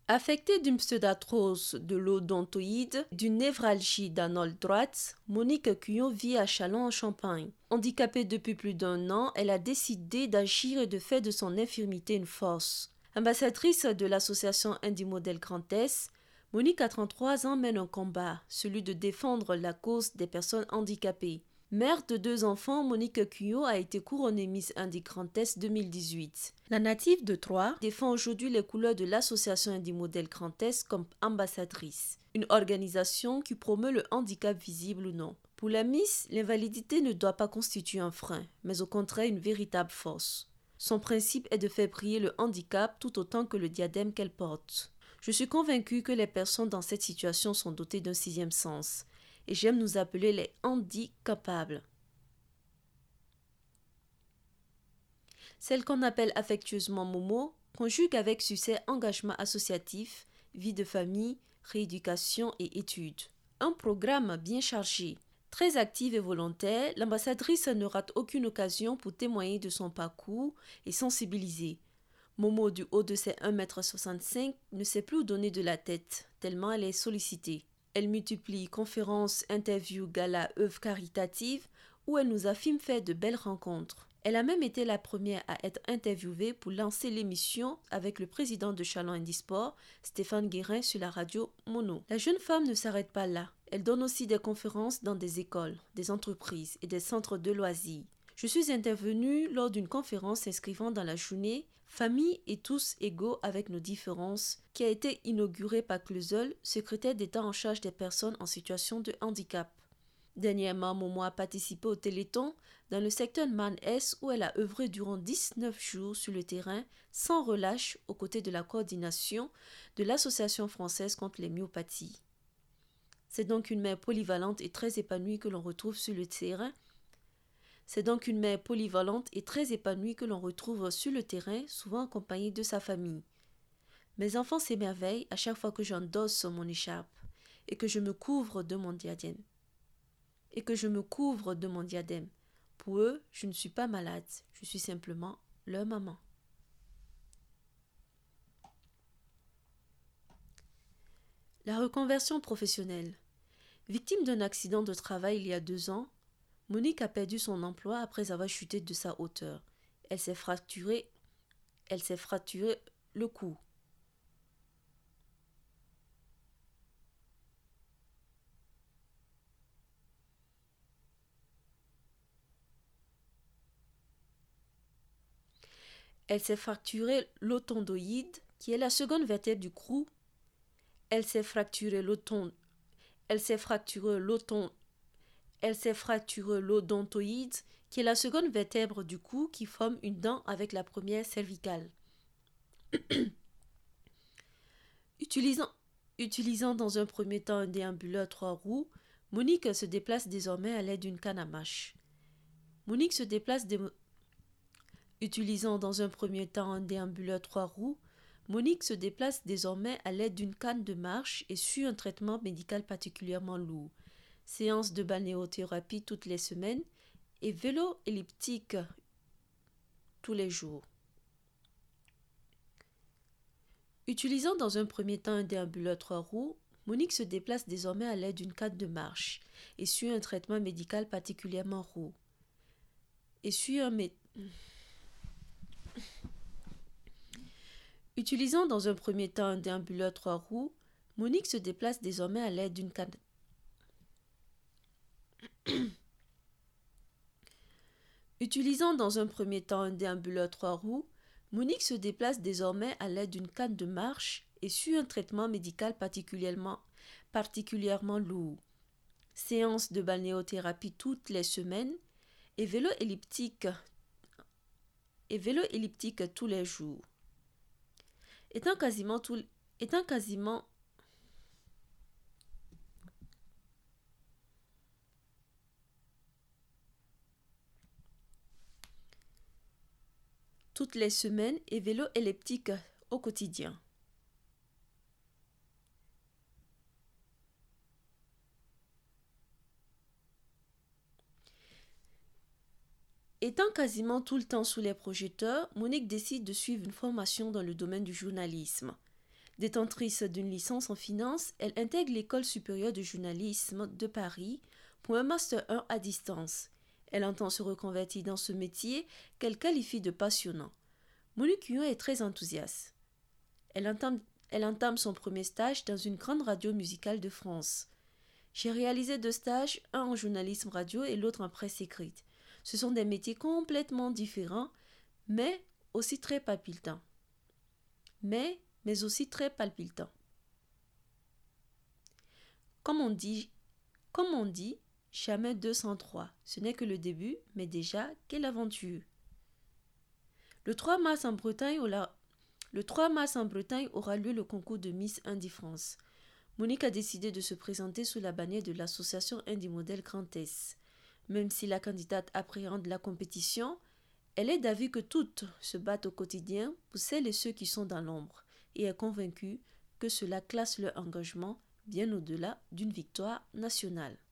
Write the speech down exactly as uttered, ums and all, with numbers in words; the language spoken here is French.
Affectée d'une pseudarthrose de l'odontoïde, d'une névralgie d'anole droite, Monique Cuyon vit à Châlons-en-Champagne. Handicapée depuis plus d'un an, elle a décidé d'agir et de faire de son infirmité une force. Ambassadrice de l'association Indie Modèle Grand Est, Monique à trente-trois ans mène un combat, celui de défendre la cause des personnes handicapées. Mère de deux enfants, Monique Cuyon a été couronnée Miss Indie Grand Est deux mille dix-huit. La native de Troyes défend aujourd'hui les couleurs de l'association Indie Modèle Grand Est comme ambassadrice, une organisation qui promeut le handicap visible ou non. Pour la Miss, l'invalidité ne doit pas constituer un frein, mais au contraire une véritable force. Son principe est de faire briller le handicap tout autant que le diadème qu'elle porte. Je suis convaincue que les personnes dans cette situation sont dotées d'un sixième sens, et j'aime nous appeler les handicapables. Celle qu'on appelle affectueusement Momo conjugue avec succès engagement associatif, vie de famille, rééducation et études. Un programme bien chargé. Très active et volontaire, l'ambassadrice ne rate aucune occasion pour témoigner de son parcours et sensibiliser. Momo, du haut de ses un mètre soixante-cinq, ne sait plus où donner de la tête, tellement elle est sollicitée. Elle multiplie conférences, interviews, galas, œuvres caritatives où elle nous affirme faire de belles rencontres. Elle a même été la première à être interviewée pour lancer l'émission avec le président de Châlons Handisport, Stéphane Guérin, sur la radio Mono. La jeune femme ne s'arrête pas là. Elle donne aussi des conférences dans des écoles, des entreprises et des centres de loisirs. Je suis intervenue lors d'une conférence s'inscrivant dans la journée Famille et tous égaux avec nos différences, qui a été inaugurée par Cleusel, secrétaire d'État en charge des personnes en situation de handicap. Dernièrement, Momo a participé au Téléthon dans le secteur Man-Est où elle a œuvré durant dix-neuf jours sur le terrain sans relâche aux côtés de la coordination de l'Association française contre les myopathies. C'est donc une mère polyvalente et très épanouie que l'on retrouve sur le terrain. C'est donc une mère polyvalente et très épanouie que l'on retrouve sur le terrain, souvent accompagnée de sa famille. Mes enfants s'émerveillent à chaque fois que j'endosse mon écharpe et que je me couvre de mon diadème. Et que je me couvre de mon diadème. Pour eux, je ne suis pas malade, je suis simplement leur maman. La reconversion professionnelle. Victime d'un accident de travail il y a deux ans, Monique a perdu son emploi après avoir chuté de sa hauteur. Elle s'est fracturé, elle s'est fracturé le cou. Elle s'est fracturé l'autondoïde, qui est la seconde vertèbre du cou. Elle s'est fracturé l'auton, elle s'est fracturé l'auton, elle s'est fracturé l'odontoïde, qui est la seconde vertèbre du cou qui forme une dent avec la première cervicale. Utilisant, utilisant dans un premier temps un déambulateur trois roues, Monique se déplace désormais à l'aide d'une canne à mâche. Monique se déplace dé... Utilisant dans un premier temps un déambulateur trois roues, Monique se déplace désormais à l'aide d'une canne de marche et suit un traitement médical particulièrement lourd. Séance de balnéothérapie toutes les semaines et vélo elliptique tous les jours. Utilisant dans un premier temps un déambulateur trois roues, Monique se déplace désormais à l'aide d'une canne de marche et suit un traitement médical particulièrement lourd. Et suit un mé... Utilisant dans un premier temps un déambulateur trois roues, Monique se déplace désormais à l'aide d'une canne. Utilisant dans un premier temps un déambulateur trois roues, Monique se déplace désormais à l'aide d'une canne de marche et suit un traitement médical particulièrement, particulièrement lourd. Séance de balnéothérapie toutes les semaines et vélo elliptique, et vélo elliptique tous les jours. Étant quasiment tout, étant quasiment toutes les semaines et vélo elliptique au quotidien. Étant quasiment tout le temps sous les projecteurs, Monique décide de suivre une formation dans le domaine du journalisme. Détentrice d'une licence en finance, elle intègre l'École supérieure de journalisme de Paris pour un Master un à distance. Elle entend se reconvertir dans ce métier qu'elle qualifie de passionnant. Monique Huon est très enthousiaste. Elle entame, elle entame son premier stage dans une grande radio musicale de France. J'ai réalisé deux stages, un en journalisme radio et l'autre en presse écrite. Ce sont des métiers complètement différents, mais aussi très palpitants. Mais, mais aussi très palpitants. Comme on dit, comme on dit, jamais deux sans trois. Ce n'est que le début, mais déjà, quelle aventure! Le trois mars en Bretagne, le trois mars en Bretagne aura lieu le concours de Miss Indie-France. Monique a décidé de se présenter sous la bannière de l'association Indie Model Grand Est. Même si la candidate appréhende la compétition, elle est d'avis que toutes se battent au quotidien pour celles et ceux qui sont dans l'ombre et est convaincue que cela classe leur engagement bien au-delà d'une victoire nationale.